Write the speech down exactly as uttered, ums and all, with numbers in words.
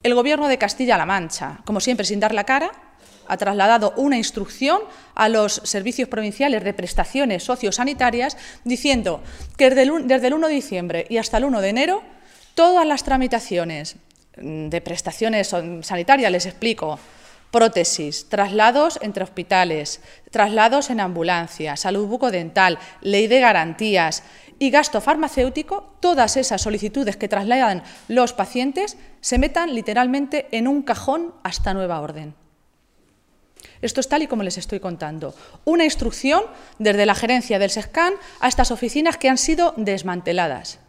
el Gobierno de Castilla-La Mancha, como siempre sin dar la cara, ha trasladado una instrucción a los servicios provinciales de prestaciones sociosanitarias diciendo que desde el, desde el uno de diciembre y hasta el uno de enero todas las tramitaciones de prestaciones sanitarias, les explico, prótesis, traslados entre hospitales, traslados en ambulancia, salud bucodental, ley de garantías y gasto farmacéutico, todas esas solicitudes que trasladan los pacientes se metan literalmente en un cajón hasta nueva orden. Esto es tal y como les estoy contando. Una instrucción desde la gerencia del SESCAN a estas oficinas que han sido desmanteladas.